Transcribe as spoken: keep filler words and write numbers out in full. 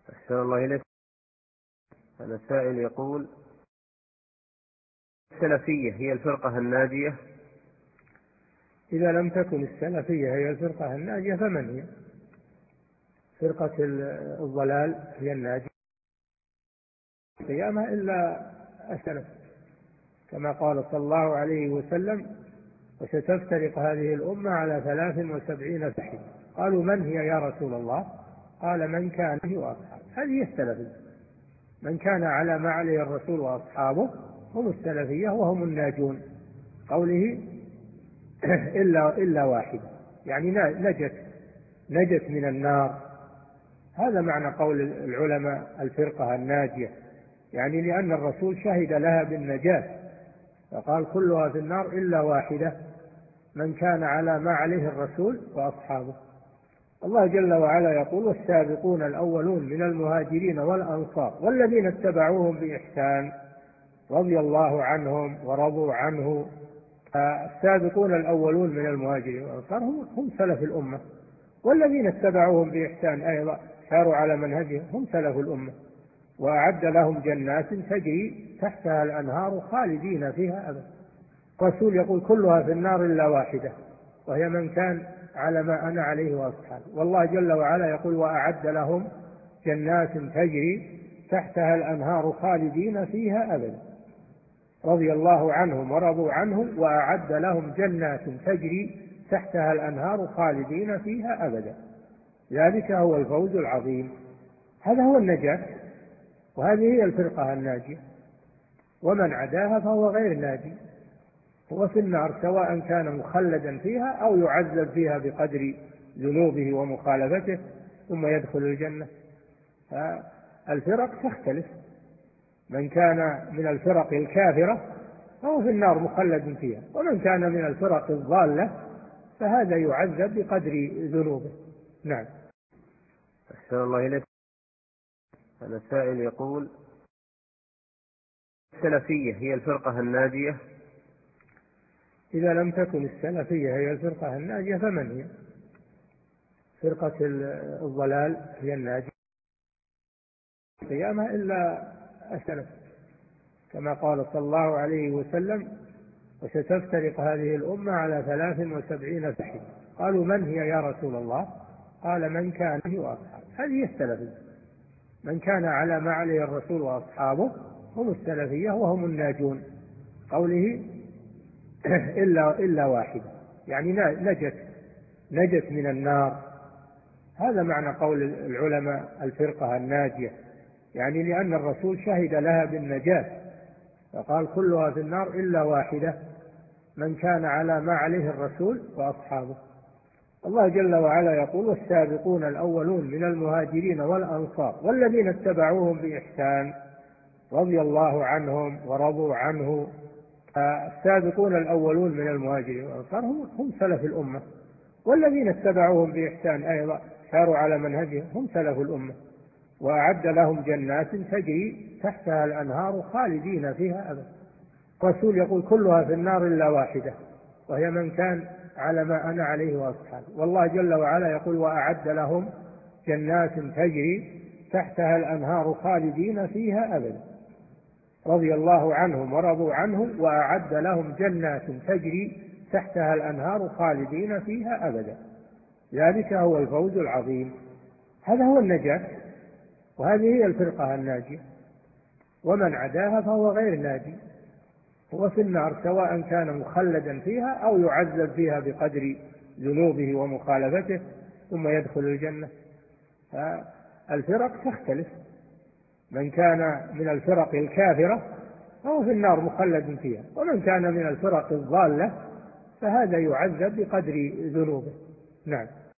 أحسن الله إليك. هذا سائل يقول: السلفية هي الفرقة الناجية؟ إذا لم تكن السلفية هي الفرقة الناجية فمن هي؟ فرقة الضلال هي الناجية القيامة إلا السلف، كما قال صلى الله عليه وسلم: وستفترق هذه الأمة على ثلاث وسبعين فرقة. قالوا: من هي يا رسول الله؟ قال: من كان به وأصحابه. هذه هي السلفية، من كان على ما عليه الرسول وأصحابه هم السلفية وهم الناجون. قوله إلا, إلا واحدة، يعني نجت نجت من النار. هذا معنى قول العلماء الفرقة الناجية، يعني لأن الرسول شهد لها بالنجاة فقال: كلها في النار إلا واحدة، من كان على ما عليه الرسول وأصحابه. الله جل وعلا يقول: والسابقون الأولون من المهاجرين والأنصار والذين اتبعوهم بإحسان رضي الله عنهم ورضوا عنه. السابقون الأولون من المهاجرين والأنصار هم, هم سلف الأمة، والذين اتبعوهم بإحسان أيضا ساروا على منهجهم هم سلف الأمة، وأعد لهم جنات تجري تحتها الأنهار خالدين فيها أبدا. الرسول يقول: كلها في النار إلا واحدة، وهي من كان على ما أنا عليه وأصحابي. والله جل وعلا يقول: وأعد لهم جنات تجري تحتها الأنهار خالدين فيها أبدا، رضي الله عنهم ورضوا عنه، وأعد لهم جنات تجري تحتها الأنهار خالدين فيها أبدا، ذلك هو الفوز العظيم. هذا هو النجاة، وهذه هي الفرقة الناجية، ومن عداها فهو غير ناجي، هو في النار سواء كان مخلدا فيها أو يعذب فيها بقدر ذنوبه ومخالفته ثم يدخل الجنة. فالفرق تختلف، من كان من الفرق الكافرة فهو في النار مخلد فيها، ومن كان من الفرق الضالة فهذا يعذب بقدر ذنوبه. نعم. أحسن الله إليك. هذا سائل يقول: السلفية هي الفرقة الناجية؟ إذا لم تكن السلفية هي الفرقة الناجية فمن هي؟ فرقة الضلال هي الناجية القيامة إلا السلف، كما قال صلى الله عليه وسلم: وستفترق هذه الأمة على ثلاث وسبعين فرقة. قالوا: من هي يا رسول الله؟ قال: من كان به وأصحابه. هذه هي السلفية، من كان على ما عليه الرسول وأصحابه هم السلفية وهم الناجون. قوله إلا, إلا واحدة، يعني نجت نجت من النار. هذا معنى قول العلماء الفرقة الناجية، يعني لأن الرسول شهد لها بالنجاة فقال: كلها في النار إلا واحدة، من كان على ما عليه الرسول وأصحابه. الله جل وعلا يقول: والسابقون الأولون من المهاجرين والأنصار والذين اتبعوهم بإحسان رضي الله عنهم ورضوا عنه. السابقون الأولون من المهاجرين والأنصار هم, هم سلف الأمة، والذين اتبعوهم بإحسان أيضا ساروا على منهجهم هم سلف الأمة، وأعد لهم جنات تجري تحتها الأنهار خالدين فيها أبدا. الرسول يقول: كلها في النار إلا واحدة، وهي من كان على ما أنا عليه وأصحابي. والله جل وعلا يقول: وأعد لهم جنات تجري تحتها الأنهار خالدين فيها أبدا، رضي الله عنهم ورضوا عنه، وأعد لهم جنات تجري تحتها الأنهار خالدين فيها أبدا، ذلك هو الفوز العظيم. هذا هو النجاة، وهذه هي الفرقة الناجية، ومن عداها فهو غير ناجي، هو في النار سواء كان مخلدا فيها أو يعذب فيها بقدر ذنوبه ومخالفته ثم يدخل الجنة. فالفرق تختلف، من كان من الفرق الكافرة فهو في النار مخلد فيها، ومن كان من الفرق الضالة فهذا يعذب بقدر ذنوبه. نعم.